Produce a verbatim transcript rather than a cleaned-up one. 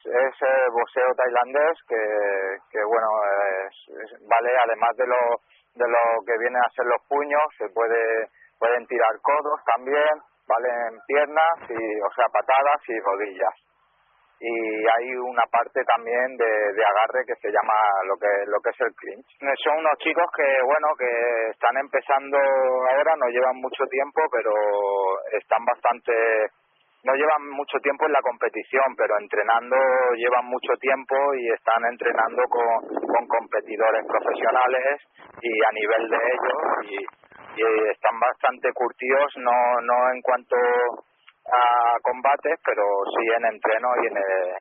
es eh, boxeo tailandés que, que bueno, es, es, vale, además de lo, de lo que vienen a ser los puños, se puede pueden tirar codos también, valen piernas, y, o sea, patadas y rodillas. Y hay una parte también de, de agarre que se llama lo que lo que es el clinch. Son unos chicos que, bueno, que están empezando ahora, no llevan mucho tiempo, pero están bastante, no llevan mucho tiempo en la competición, pero entrenando llevan mucho tiempo y están entrenando con, con competidores profesionales y a nivel de ellos, y, y están bastante curtidos, no no en cuanto a combates, pero sí en entreno y en el,